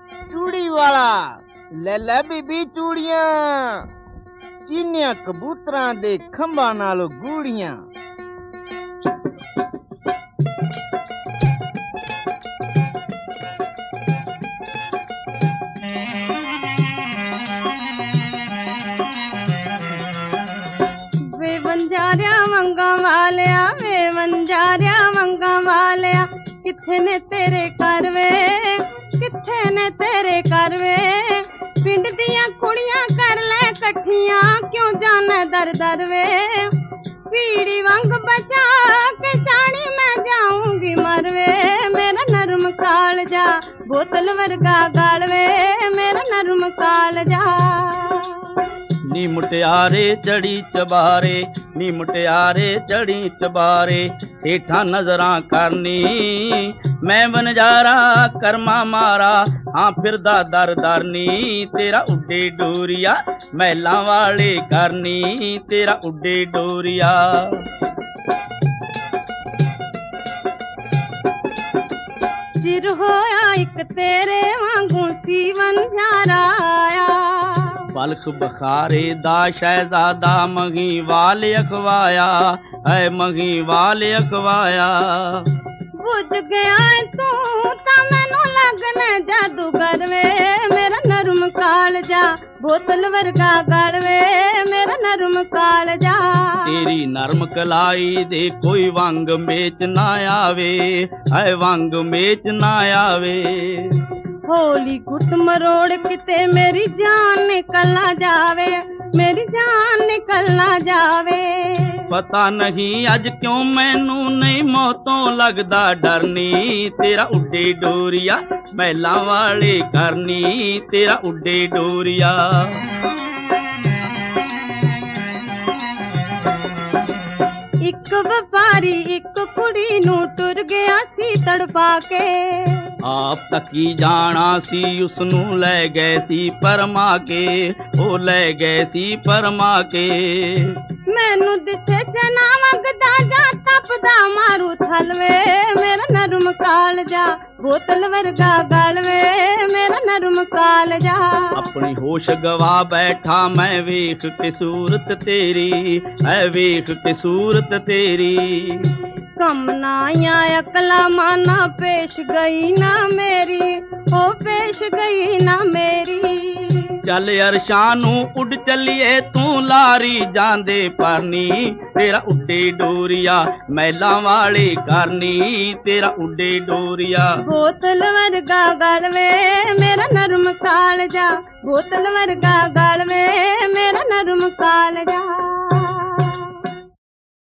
चूड़ी वाला ले ले बीबी चूड़ियां, चीनिया कबूतरां दे खंभां नालों गूड़ियां। वे वंजारिया वंगा वालिया, वे वंजारिया वंगा वालिया, किथे ने तेरे घर वे, किथे ने तेरे घर वे। पिंड दियां कुड़ियां कर ले कठियां, क्यों जाने दर दर वे। पीड़ी वंग बचा के जानी मैं जाऊंगी मरवे, मेरा नरम कालजा बोतल वर्गा गालवे, मेरा नरम कालजा। नी मुटियारे चढ़ी चबारे, नी मुटियारे चढ़ी चबारे, हेठा नजरां करनी मैं बनजारा कर्मा मारा। हाँ फिरदा दर दरनी तेरा उड्डे डोरिया, महलां वाले करनी तेरा उड्डे डोरिया। चिर होया इक तेरे वांगू सीवन न्यारा आया, बलख बखारे दा शहजादा मही वाले अखवाया, है मही वाले अखवाया। बुझ गया तू ता मैनू लगने जादूगर वे, मेरा नरम कालजा बोतल वर्गा गलवे, मेरा नरम कालजा। तेरी नरम कलाई दे कोई वंग मेच ना आवे, है वंग मेच ना आवे। होली गुट मरोड़ किते मेरी जान निकल ना जावे, मेरी जान निकल ना जावे। पता नहीं अज क्यों मैनू नहीं मौतों लगदा डरनी, तेरा उड्डे डोरिया महलां वाले करनी तेरा उड्डे डोरिया। एक व्यापारी एक कुड़ी नू टुर गया सी तड़पा के, आप तकी जाना सी उसनू ले गए सी परमा के, ओ ले गए सी परमा के। मैनू दिसे जना मंगदा जा तपदा मारू थलवे, मेरा नरम कालजा बोतल वर्गा गलवे, मेरा नरम कालजा। अपनी होश गवा बैठा मैं वेख के सूरत तेरी, है वेख के सूरत तेरी। कम ना आया अकला माना पेश गई ना मेरी, ओ पेश गई ना मेरी। चल अरशानू उड़ चलिए तू लारी जांदे परनी, तेरा उड्डे डोरिया महलां वाले करनी तेरा उड्डे डोरिया। बोतल वर्गा गलवे मेरा नरम कालजा, बोतल वर्गा गलवे मेरा नरम कालजा।